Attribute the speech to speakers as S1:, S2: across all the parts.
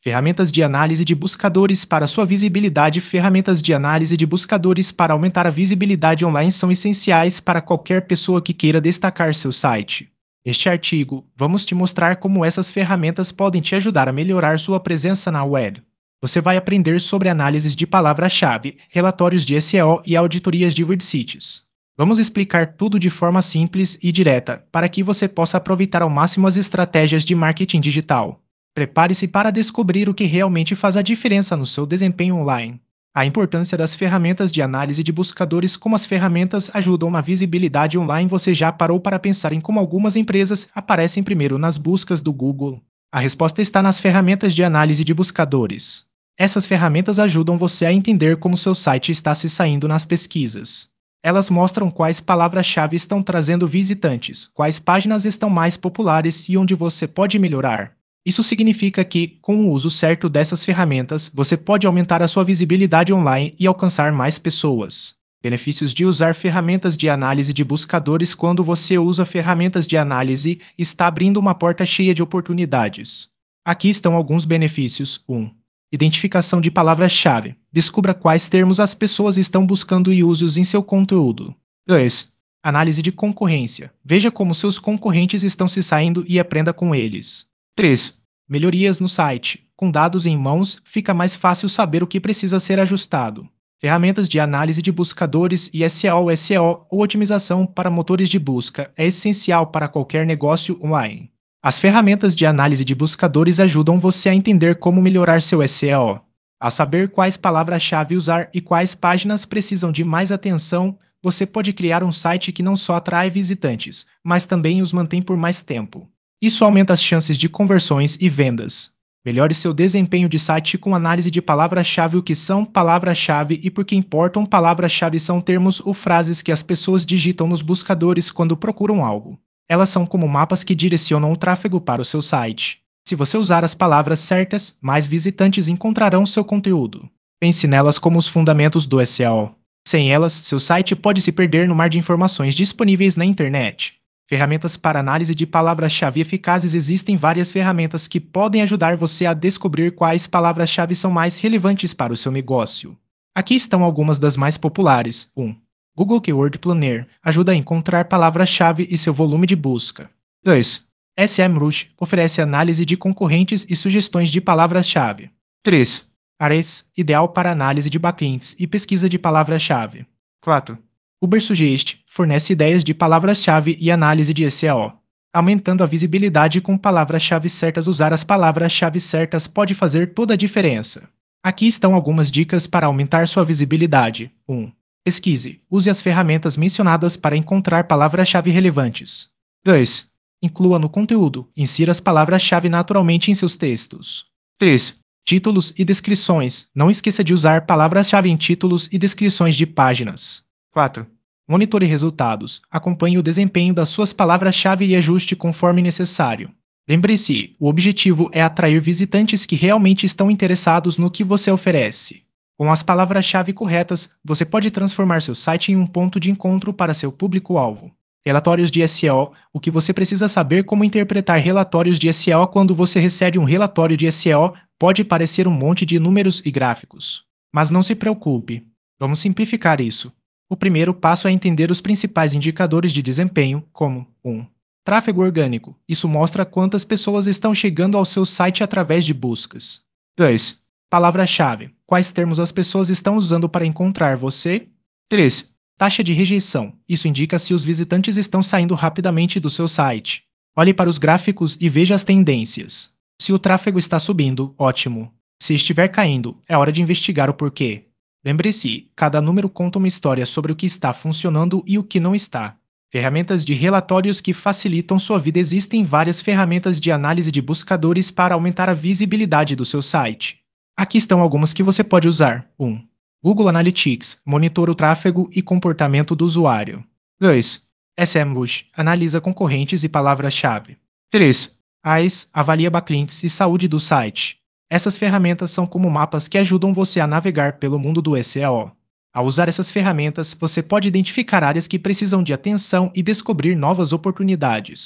S1: Ferramentas de análise de buscadores para sua visibilidade. Ferramentas de análise de buscadores para aumentar a visibilidade online são essenciais para qualquer pessoa que queira destacar seu site. Neste artigo, vamos te mostrar como essas ferramentas podem te ajudar a melhorar sua presença na web. Você vai aprender sobre análises de palavra-chave, relatórios de SEO e auditorias de WordSites. Vamos explicar tudo de forma simples e direta, para que você possa aproveitar ao máximo as estratégias de marketing digital. Prepare-se para descobrir o que realmente faz a diferença no seu desempenho online. A importância das ferramentas de análise de buscadores. Como as ferramentas ajudam na visibilidade online. Você já parou para pensar em como algumas empresas aparecem primeiro nas buscas do Google? A resposta está nas ferramentas de análise de buscadores. Essas ferramentas ajudam você a entender como seu site está se saindo nas pesquisas. Elas mostram quais palavras-chave estão trazendo visitantes, quais páginas estão mais populares e onde você pode melhorar. Isso significa que, com o uso certo dessas ferramentas, você pode aumentar a sua visibilidade online e alcançar mais pessoas. Benefícios de usar ferramentas de análise de buscadores. Quando você usa ferramentas de análise, está abrindo uma porta cheia de oportunidades. Aqui estão alguns benefícios. 1. Identificação de palavras-chave. Descubra quais termos as pessoas estão buscando e use-os em seu conteúdo. 2. Análise de concorrência. Veja como seus concorrentes estão se saindo e aprenda com eles. 3. Melhorias no site. Com dados em mãos, fica mais fácil saber o que precisa ser ajustado. Ferramentas de análise de buscadores e SEO ou otimização para motores de busca é essencial para qualquer negócio online. As ferramentas de análise de buscadores ajudam você a entender como melhorar seu SEO. A saber quais palavras-chave usar e quais páginas precisam de mais atenção, você pode criar um site que não só atrai visitantes, mas também os mantém por mais tempo. Isso aumenta as chances de conversões e vendas. Melhore seu desempenho de site com análise de palavra-chave. O que são palavra-chave e por que importam? Palavra-chave são termos ou frases que as pessoas digitam nos buscadores quando procuram algo. Elas são como mapas que direcionam o tráfego para o seu site. Se você usar as palavras certas, mais visitantes encontrarão seu conteúdo. Pense nelas como os fundamentos do SEO. Sem elas, seu site pode se perder no mar de informações disponíveis na internet. Ferramentas para análise de palavras-chave eficazes. Existem várias ferramentas que podem ajudar você a descobrir quais palavras-chave são mais relevantes para o seu negócio. Aqui estão algumas das mais populares. 1. Google Keyword Planner ajuda a encontrar palavras-chave e seu volume de busca. 2. SEMrush oferece análise de concorrentes e sugestões de palavras-chave. 3. Ahrefs, ideal para análise de backlinks e pesquisa de palavras-chave. 4. Ubersuggest fornece ideias de palavras-chave e análise de SEO. Aumentando a visibilidade com palavras-chave certas. Usar as palavras-chave certas pode fazer toda a diferença. Aqui estão algumas dicas para aumentar sua visibilidade. 1. Pesquise. Use as ferramentas mencionadas para encontrar palavras-chave relevantes. 2. Inclua no conteúdo. Insira as palavras-chave naturalmente em seus textos. 3. Títulos e descrições. Não esqueça de usar palavras-chave em títulos e descrições de páginas. 4. Monitore resultados. Acompanhe o desempenho das suas palavras-chave e ajuste conforme necessário. Lembre-se, o objetivo é atrair visitantes que realmente estão interessados no que você oferece. Com as palavras-chave corretas, você pode transformar seu site em um ponto de encontro para seu público-alvo. Relatórios de SEO. O que você precisa saber? Como interpretar relatórios de SEO. Quando você recebe um relatório de SEO, pode parecer um monte de números e gráficos. Mas não se preocupe. Vamos simplificar isso. O primeiro passo é entender os principais indicadores de desempenho, como 1. Tráfego orgânico. Isso mostra quantas pessoas estão chegando ao seu site através de buscas. 2. Palavra-chave. Quais termos as pessoas estão usando para encontrar você? 3. Taxa de rejeição. Isso indica se os visitantes estão saindo rapidamente do seu site. Olhe para os gráficos e veja as tendências. Se o tráfego está subindo, ótimo. Se estiver caindo, é hora de investigar o porquê. Lembre-se, cada número conta uma história sobre o que está funcionando e o que não está. Ferramentas de relatórios que facilitam sua vida. Existem várias ferramentas de análise de buscadores para aumentar a visibilidade do seu site. Aqui estão algumas que você pode usar. 1. Google Analytics monitora o tráfego e comportamento do usuário. 2. SEMrush analisa concorrentes e palavras-chave. 3. Ahrefs avalia backlinks e saúde do site. Essas ferramentas são como mapas que ajudam você a navegar pelo mundo do SEO. Ao usar essas ferramentas, você pode identificar áreas que precisam de atenção e descobrir novas oportunidades.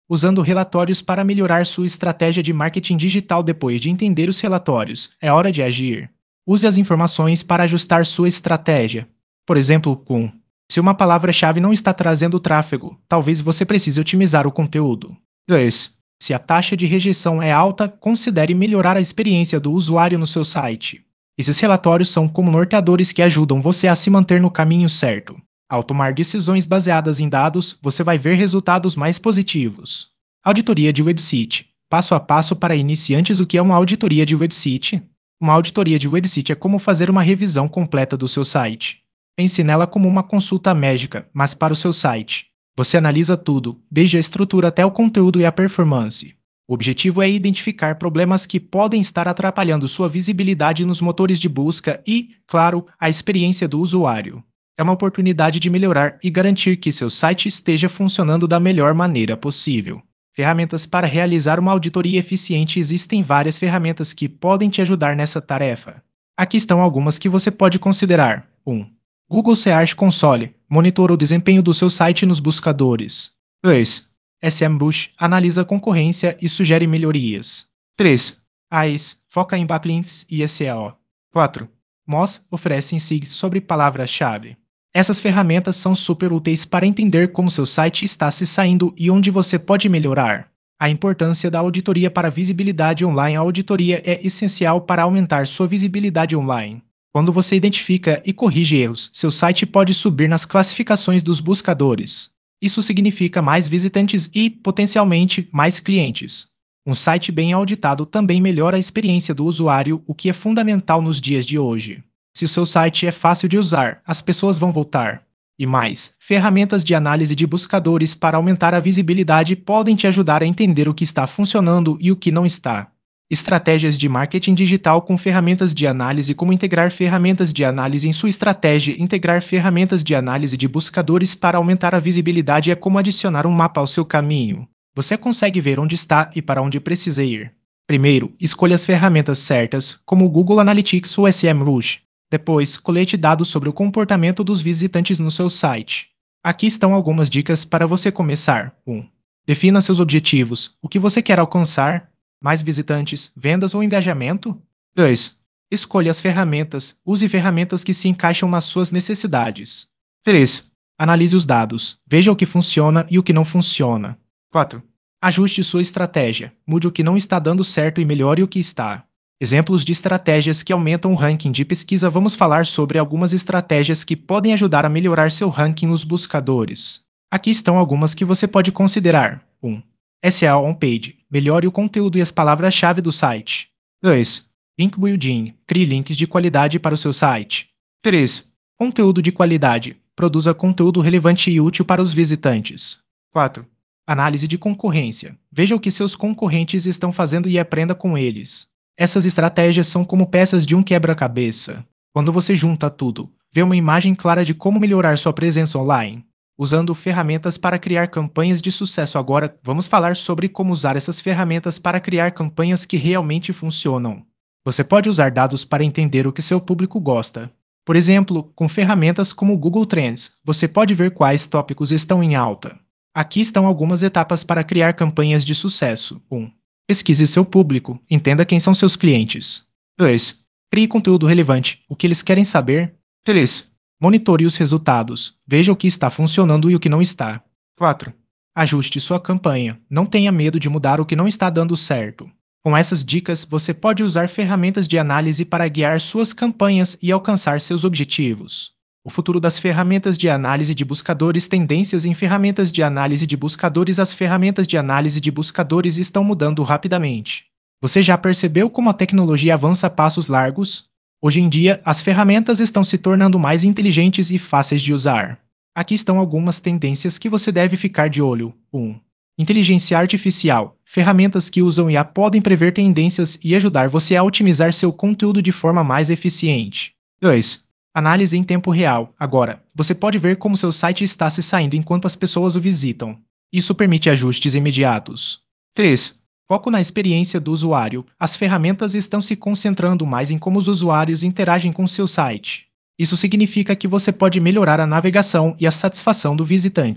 S1: Usando relatórios para melhorar sua estratégia de marketing digital. Depois de entender os relatórios, é hora de agir. Use as informações para ajustar sua estratégia. Por exemplo, se uma palavra-chave não está trazendo tráfego, talvez você precise otimizar o conteúdo. 2. Se a taxa de rejeição é alta, considere melhorar a experiência do usuário no seu site. Esses relatórios são como norteadores que ajudam você a se manter no caminho certo. Ao tomar decisões baseadas em dados, você vai ver resultados mais positivos. Auditoria de website. Passo a passo para iniciantes. O que é uma auditoria de website? Uma auditoria de website é como fazer uma revisão completa do seu site. Pense nela como uma consulta médica, mas para o seu site. Você analisa tudo, desde a estrutura até o conteúdo e a performance. O objetivo é identificar problemas que podem estar atrapalhando sua visibilidade nos motores de busca e, claro, a experiência do usuário. É uma oportunidade de melhorar e garantir que seu site esteja funcionando da melhor maneira possível. Ferramentas para realizar uma auditoria eficiente. Existem várias ferramentas que podem te ajudar nessa tarefa. Aqui estão algumas que você pode considerar. 1. Google Search Console monitora o desempenho do seu site nos buscadores. 2. SEMrush analisa a concorrência e sugere melhorias. 3. AIS foca em backlinks e SEO. 4. Moz oferece insights sobre palavra-chave. Essas ferramentas são super úteis para entender como seu site está se saindo e onde você pode melhorar. A importância da auditoria para visibilidade online. A auditoria é essencial para aumentar sua visibilidade online. Quando você identifica e corrige erros, seu site pode subir nas classificações dos buscadores. Isso significa mais visitantes e, potencialmente, mais clientes. Um site bem auditado também melhora a experiência do usuário, o que é fundamental nos dias de hoje. Se o seu site é fácil de usar, as pessoas vão voltar. E mais, ferramentas de análise de buscadores para aumentar a visibilidade podem te ajudar a entender o que está funcionando e o que não está. Estratégias de marketing digital com ferramentas de análise. Como integrar ferramentas de análise em sua estratégia? Integrar ferramentas de análise de buscadores para aumentar a visibilidade é como adicionar um mapa ao seu caminho. Você consegue ver onde está e para onde precisa ir. Primeiro, escolha as ferramentas certas, como o Google Analytics ou SEMrush. Depois, colete dados sobre o comportamento dos visitantes no seu site. Aqui estão algumas dicas para você começar. 1. Defina seus objetivos. O que você quer alcançar? Mais visitantes, vendas ou engajamento? 2. Escolha as ferramentas. Use ferramentas que se encaixam nas suas necessidades. 3. Analise os dados. Veja o que funciona e o que não funciona. 4. Ajuste sua estratégia. Mude o que não está dando certo e melhore o que está. Exemplos de estratégias que aumentam o ranking de pesquisa. Vamos falar sobre algumas estratégias que podem ajudar a melhorar seu ranking nos buscadores. Aqui estão algumas que você pode considerar. 1. SEO on-page. Melhore o conteúdo e as palavras-chave do site. 2. Link building. Crie links de qualidade para o seu site. 3. Conteúdo de qualidade. Produza conteúdo relevante e útil para os visitantes. 4. Análise de concorrência. Veja o que seus concorrentes estão fazendo e aprenda com eles. Essas estratégias são como peças de um quebra-cabeça. Quando você junta tudo, vê uma imagem clara de como melhorar sua presença online. Usando ferramentas para criar campanhas de sucesso. Agora, vamos falar sobre como usar essas ferramentas para criar campanhas que realmente funcionam. Você pode usar dados para entender o que seu público gosta. Por exemplo, com ferramentas como o Google Trends, você pode ver quais tópicos estão em alta. Aqui estão algumas etapas para criar campanhas de sucesso. 1. Pesquise seu público. Entenda quem são seus clientes. 2. Crie conteúdo relevante. O que eles querem saber? 3. Monitore os resultados. Veja o que está funcionando e o que não está. 4. Ajuste sua campanha. Não tenha medo de mudar o que não está dando certo. Com essas dicas, você pode usar ferramentas de análise para guiar suas campanhas e alcançar seus objetivos. O futuro das ferramentas de análise de buscadores. Tendências em ferramentas de análise de buscadores. As ferramentas de análise de buscadores estão mudando rapidamente. Você já percebeu como a tecnologia avança a passos largos? Hoje em dia, as ferramentas estão se tornando mais inteligentes e fáceis de usar. Aqui estão algumas tendências que você deve ficar de olho. 1. Inteligência artificial. Ferramentas que usam IA podem prever tendências e ajudar você a otimizar seu conteúdo de forma mais eficiente. 2. Análise em tempo real. Agora, você pode ver como seu site está se saindo enquanto as pessoas o visitam. Isso permite ajustes imediatos. 3. Foco na experiência do usuário. As ferramentas estão se concentrando mais em como os usuários interagem com seu site. Isso significa que você pode melhorar a navegação e a satisfação do visitante.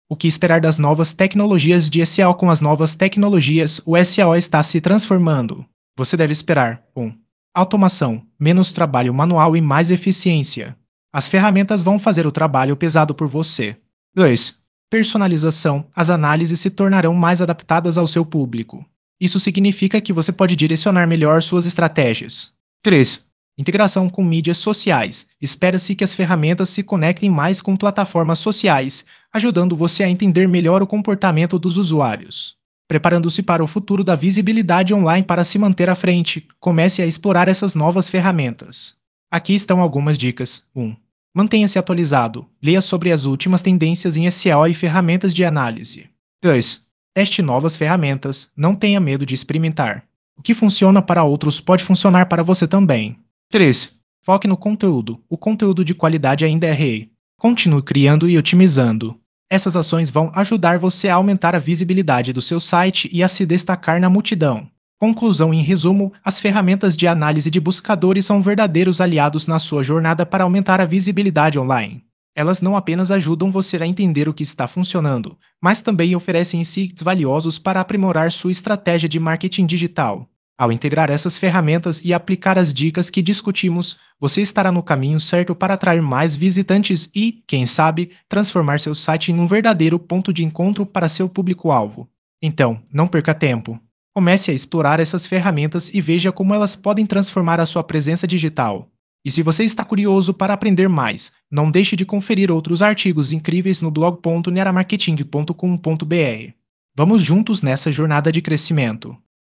S1: O que esperar das novas tecnologias de SEO? Com as novas tecnologias, o SEO está se transformando. Você deve esperar 1. Automação, menos trabalho manual e mais eficiência. As ferramentas vão fazer o trabalho pesado por você. 2. Personalização, as análises se tornarão mais adaptadas ao seu público. Isso significa que você pode direcionar melhor suas estratégias. 3. Integração com mídias sociais. Espera-se que as ferramentas se conectem mais com plataformas sociais, ajudando você a entender melhor o comportamento dos usuários. Preparando-se para o futuro da visibilidade online. Para se manter à frente, comece a explorar essas novas ferramentas. Aqui estão algumas dicas. 1. Mantenha-se atualizado. Leia sobre as últimas tendências em SEO e ferramentas de análise. 2. Teste novas ferramentas. Não tenha medo de experimentar. O que funciona para outros pode funcionar para você também. 3. Foque no conteúdo. O conteúdo de qualidade ainda é rei. Continue criando e otimizando. Essas ações vão ajudar você a aumentar a visibilidade do seu site e a se destacar na multidão. Conclusão: em resumo, as ferramentas de análise de buscadores são verdadeiros aliados na sua jornada para aumentar a visibilidade online. Elas não apenas ajudam você a entender o que está funcionando, mas também oferecem insights valiosos para aprimorar sua estratégia de marketing digital. Ao integrar essas ferramentas e aplicar as dicas que discutimos, você estará no caminho certo para atrair mais visitantes e, quem sabe, transformar seu site em um verdadeiro ponto de encontro para seu público-alvo. Então, não perca tempo. Comece a explorar essas ferramentas e veja como elas podem transformar a sua presença digital. E se você está curioso para aprender mais, não deixe de conferir outros artigos incríveis no blog.neramarketing.com.br. Vamos juntos nessa jornada de crescimento.